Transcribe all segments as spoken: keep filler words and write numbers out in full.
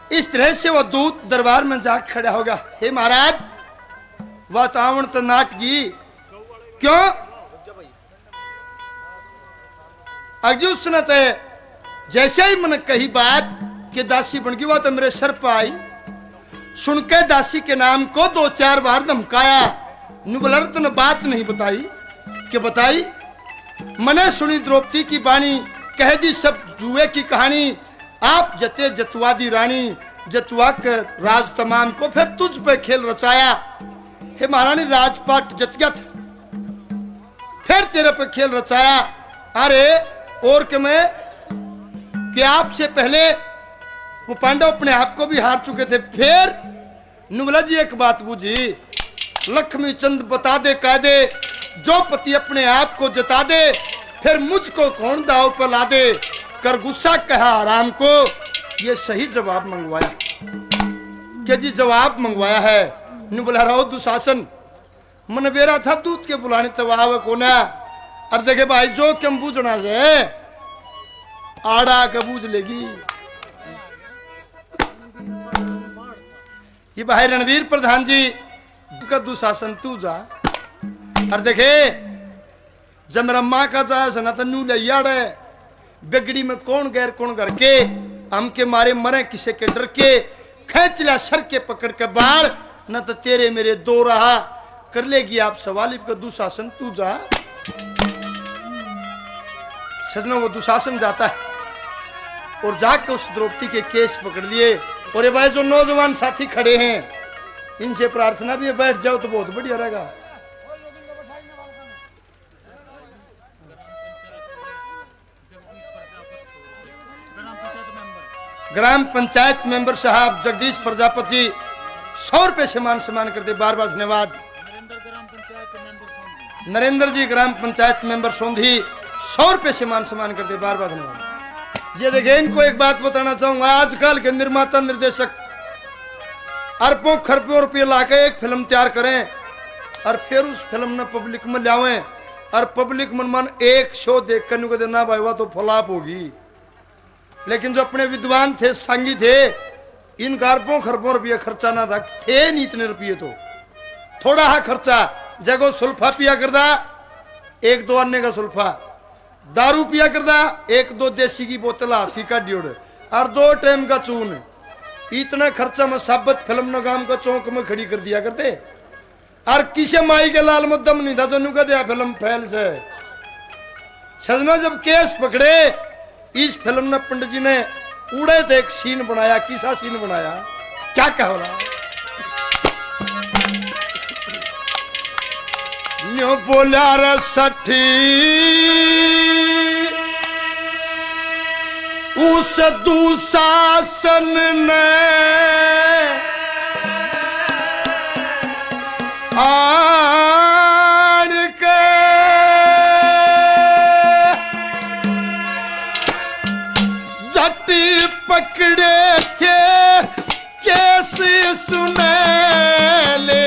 इस तरह से वो दूत दरबार में जा खड़ा होगा। हे महाराज, वातावरण तो नाटगी क्यों अजू सुनत है। जैसे ही मन कही बात कि दासी बन गई, वो तो मेरे सर पर आई। सुन के दासी के नाम को दो चार बार धमकाया। नुबलर तो ने बात नहीं बताई कि बताई मने सुनी द्रौपदी की बाणी, कह दी सब जुए की कहानी। आप जते जतुवादी रानी, जतुआ के राज तमाम को फिर तुझ पे खेल रचाया। हे महारानी, राजपाट जत गया था, फिर तेरे पे खेल रचाया। अरे और के मैं कि आपसे पहले वो पांडव अपने आप को भी हार चुके थे। फिर नुबला जी एक बात बूझी, लक्ष्मी चंद बता दे कायदे, जो पति अपने आप को जता दे फिर मुझको कौन दाव पर ला दे। कर गुस्सा कहा आराम को, ये सही जवाब मंगवाया। क्या जी जवाब मंगवाया है। नु बोला रहो दुशासन, मन बेरा था दूध के बुलाने तब आवे कोना। और देखे भाई जो कम बूझना से आड़ा के बूझ लेगी। ये भाई रणवीर प्रधान जी का दुशासन तू जा। और देखे जब मेरा माँ का जाए सनातनू ले बिगड़ी में कौन गैर कौन घर के, हम के मारे मरे किसे के डर के। खेच लिया सर के पकड़ के बाल, न तो तेरे मेरे दो रहा। कर लेगी आप सवाल का दुशासन तू जा। सजना वो दुशासन जाता है और जाके उस द्रौपदी के केस पकड़ लिए। और ये भाई जो नौजवान साथी खड़े हैं, इनसे प्रार्थना भी है बैठ जाओ तो बहुत बढ़िया रहेगा। ग्राम पंचायत मेंबर साहब जगदीश प्रजापति सौ रुपए से मान सम्मान करते, बार बार धन्यवाद। नरेंद्र जी ग्राम पंचायत मेंबर सोंधी सौ रुपए से मान सम्मान करते, बार बार धन्यवाद। ये देखिए, इनको एक बात बताना चाहूंगा, आजकल के निर्माता निर्देशक अरबों खरबों रुपये लाके एक फिल्म तैयार करें और फिर उस फिल्म ने पब्लिक में लावें और पब्लिक मन मन एक शो देख कर को देना भाई तो फ्लॉप होगी। लेकिन जो अपने विद्वान थे, सांगी थे, इन अरबों खरबों रुपये खर्चा ना था, थे नहीं इतने रुपये, तो थोड़ा हा खर्चा। जगो सुल्फा पिया करदा, एक दो अन्य का सुल्फा, दारू पिया करदा, एक दो देसी की बोतल हाथी का ड्योड़ और दो टाइम का चून। इतना खर्चा में साबत फिल्म नगाम का चौक में खड़ी कर दिया करते। और किसे माई के लाल में दम नहीं था तो नुका दिया फिल्म फैल से। सजना जब केस पकड़े, इस फिल्म ने पंडित जी ने उड़े थे एक सीन बनाया। किसा सीन बनाया, क्या कह रहा न्यो बोला रठी उस दुशासन ने आड़ के जटी पकड़े थे कैसे सुने ले।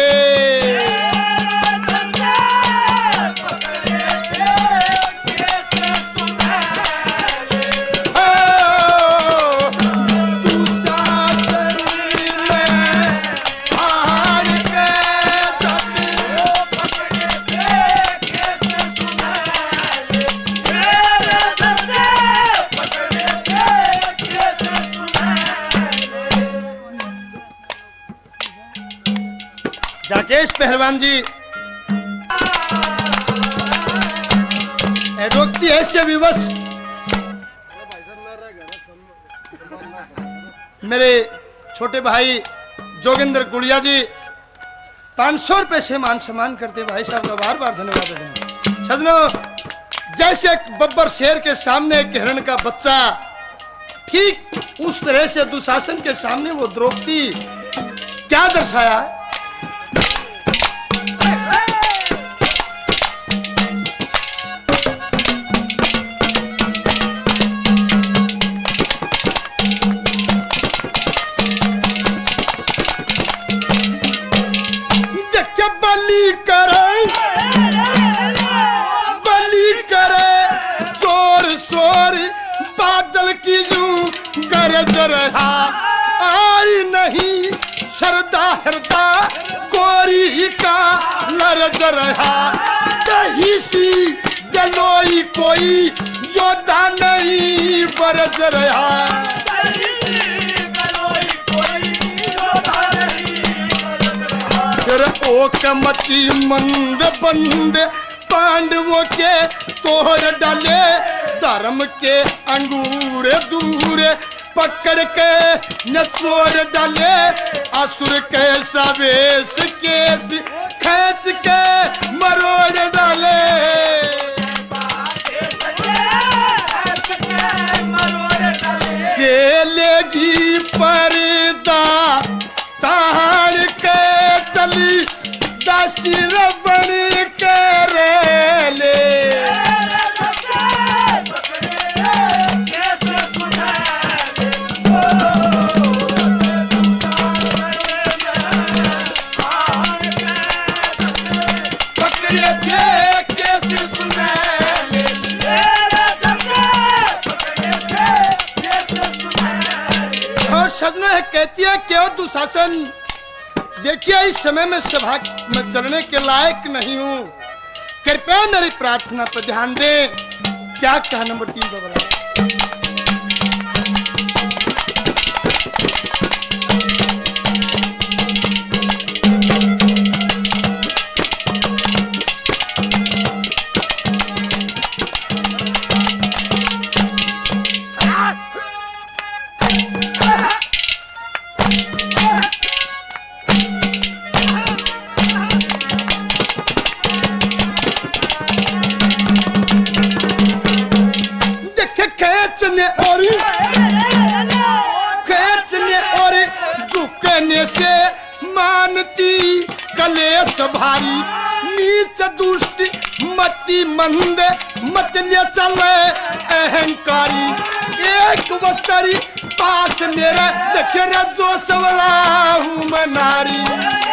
जाकेश पहलवान जी रोकती है ऐसे विवश। मेरे छोटे भाई जोगिंदर गुड़िया जी पांच सौ रुपए से मान सम्मान करते, भाई साहब का बार बार धन्यवाद दें। सजनो, जैसे एक बब्बर शेर के सामने एक हिरण का बच्चा, ठीक उस तरह से दुशासन के सामने वो द्रौपदी क्या दर्शाया। बलि करे बलि करे चोर सोर बादल की जू गरज रहा आई नहीं सरदा हरदा कोरी का लरज रहा दही सी गलोई कोई योद्धा नहीं बरज रहा फिर ओ कमती मंद बंद पांडवों के तोड़ डाले धर्म के अंगूर दूर पकड़ के नचोड़ डाले असुर के सवेश केस खींच के मरोड़ डाले केलेगी पर्दा ताड़ के चली दासी रबण के रेले सजना है कहती है क्यों दुशासन देखिए इस समय में सभा में चलने के लायक नहीं हूँ कृपया मेरी प्रार्थना पर ध्यान दें क्या कहा नंबर तीन बबला से मानती कलेश भारी नीच दुष्ट मति मंद मत ले चले अहंकारी एक वस्तरी पास मेरा देखे रे जो सवला हूँ मैं नारी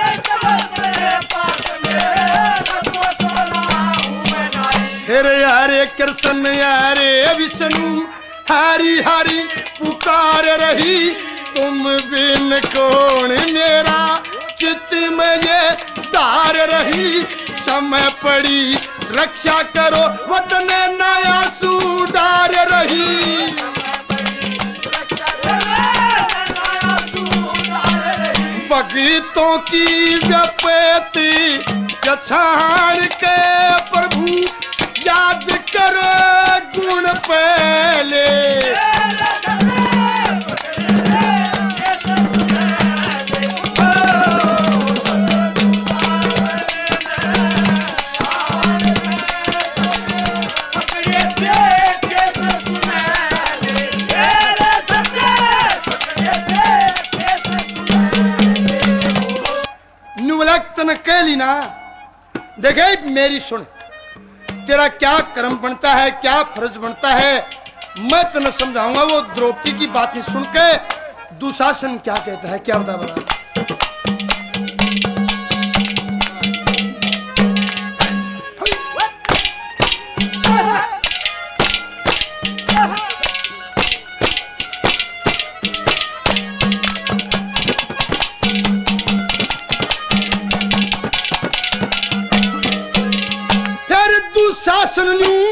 हरे हरे कृष्ण हरे विष्णु हरि हरि पुकार रही तुम बिन कौन मेरा चित्त में ये तार रही समय पड़ी रक्षा करो वतन नया सुधार रही भगतों की व्यपति छाड़ के प्रभु याद करो गुण पहले ना देखे मेरी सुन तेरा क्या कर्म बनता है क्या फर्ज बनता है मैं तुम्हें समझाऊंगा वो द्रौपदी की बातें सुन के दुशासन क्या कहता है क्या बता बता दुशासन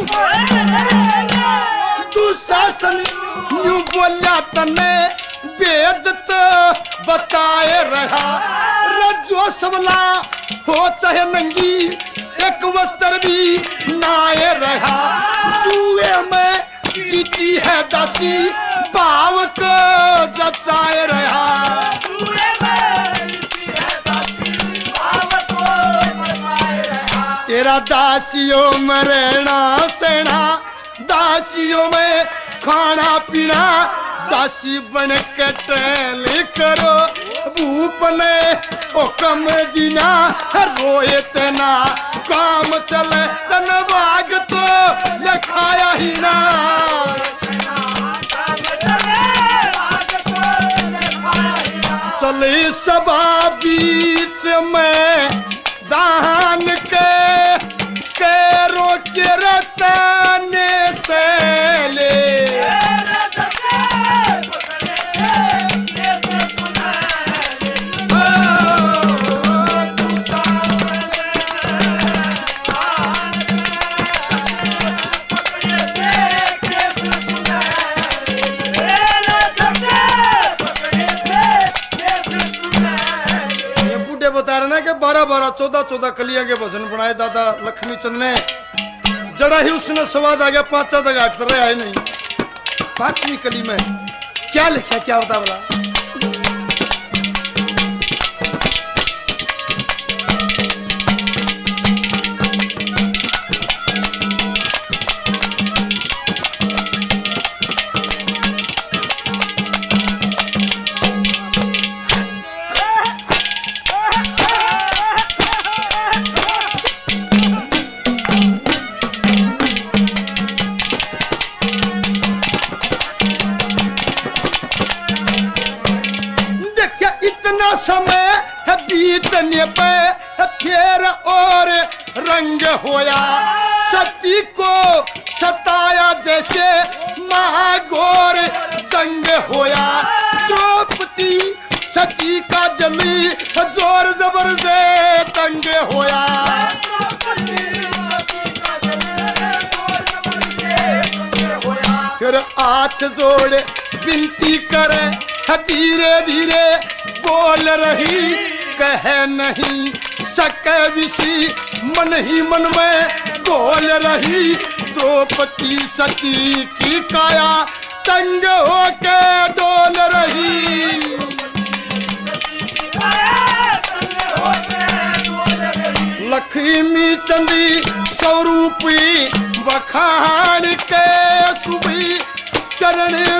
दुशासन न्यू बोलिया तने वेद तो बताए रहा रज्जो सबला हो चाहे नंगी एक वस्त्र भी नाए रहा जुए में जीती है दासी भाव को जताए रहा तेरा दासियों में रहना सहना दासियों में खाना पीना दासी बन के टहल करो भूप ने ओ कम दिना रोए तना काम चले तन भाग तो लखाया ही ना चले सभा बीच में दान के कैरो के रतने से ले माना कि बारह बारह चौदह चौदह कलियां के भजन बनाए दादा लक्ष्मी चंद ने। जड़ा ही उसने स्वाद आ गया, पांचा तक आठ रहे आए नहीं। पांचवी कली में क्या लिखा, क्या बता बोला? समय है बीतने पे फिर और रंग होया, सती को सताया जैसे महाघोर दंग होया। द्रौपदी सती का जली जोर जबर से तंग होया। फिर हाथ जोड़े विनती करे, धीरे धीरे बोल रही, कह नहीं सके विषी, मन ही मन में बोल रही। द्रौपदी सती की काया तंग होके डोल रही। लक्ष्मी चंदी स्वरूपी बखान के सुबी चरण